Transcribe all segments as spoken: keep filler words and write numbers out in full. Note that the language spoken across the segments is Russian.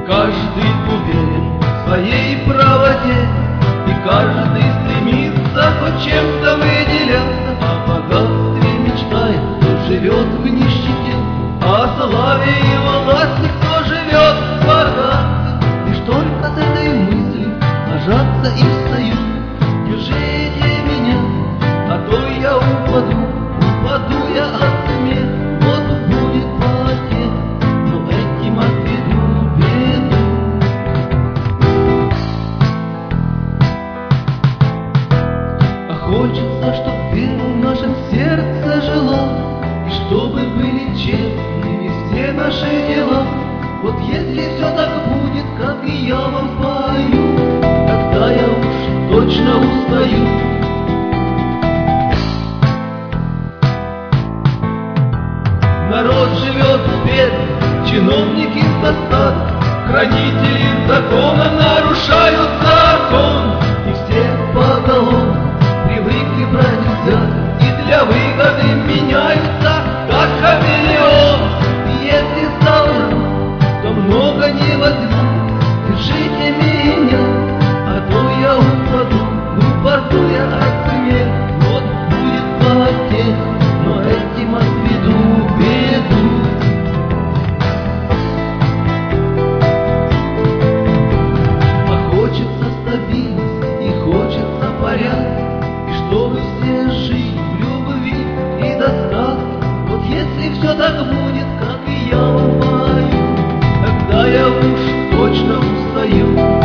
каждый уверен в своей правоте, и каждый стремится хоть чем-то выделяться. О богатстве мечтает, кто живет в нищете, о славе и власти, кто живет в богатстве. Лишь только от этой мысли ложатся и встают. Держите меня, а то я упаду, упаду я от смеха. Вот будет потех, но этим отведу беду. А хочется, чтоб вера в нашем сердце жила, и чтобы были честными все наши дела. Вот если все так будет, как и я вам пою, тогда я уж точно устаю. Народ живет бедно, чиновники в достатке, хранители закона нарушают закон, и все поголовно привыкли брать взятки, и для выгоды меняются, как хамелеон. И если солгал, то много не возьму. Держите меня, а то я упаду, упаду я от смеха. Вот будет потех, но этим отведу беду. А хочется стабильность и хочется порядок, и чтобы все жили в любви и достатке. Вот если все так будет, как и я вам пою, тогда я уж точно устаю.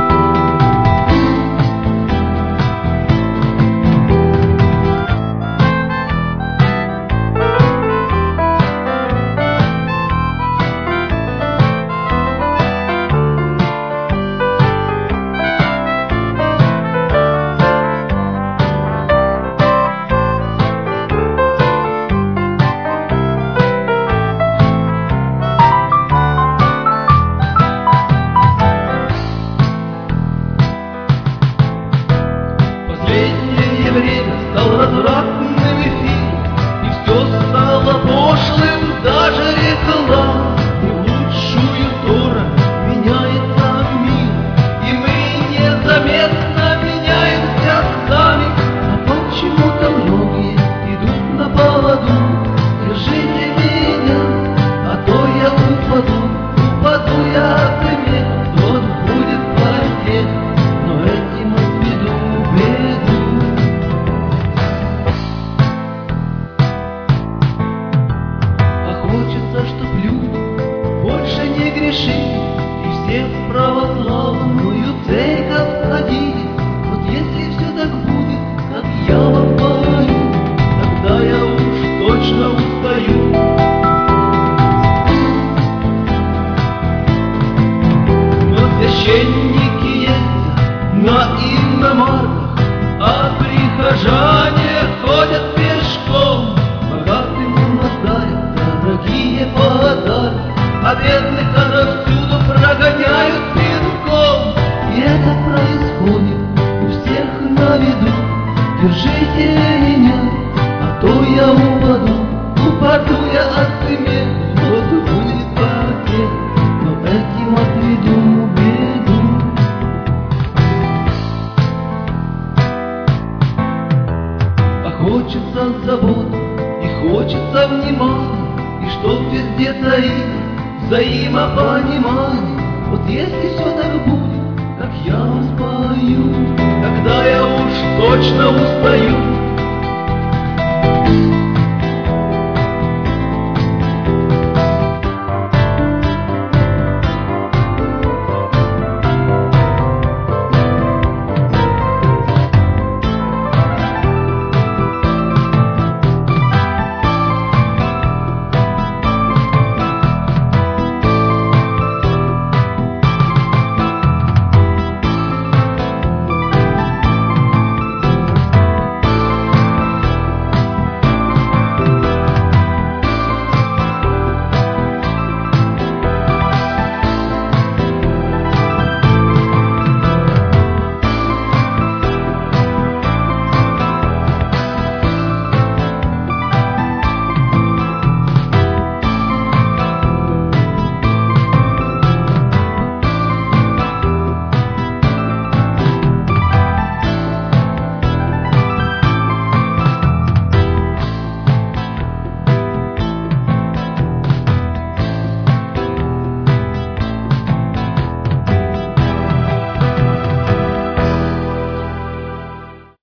Последнее время стал развратным эфир, и все стало пошлым, даже реклама. И в лучшую сторону меняется мир, и мы незаметно меняемся сами. А почему-то многие идут на поводу. Держите меня, а то я упаду, упаду я от смеха. Вот будет потех, но этим отведу беду. А хочется, чтоб люди больше не грешили, и все в православную церковь ходили. Вот если все так будет, как я вам пою, тогда я уж точно устаю. Но священники ездят на иномарках, а прихожане ходят пешком. Богатым раздарят дорогие подарки, а бедных отовсюду прогоняют пинком. И это происходит у всех на виду. Держите меня, а то я упаду, упаду я от смеха. Вот будет потех, но этим отведу беду. А хочется забот и хочется внимания, и чтоб везде царило взаимопонимание. Вот если все так будет, как я вам спою, тогда я уж точно устаю.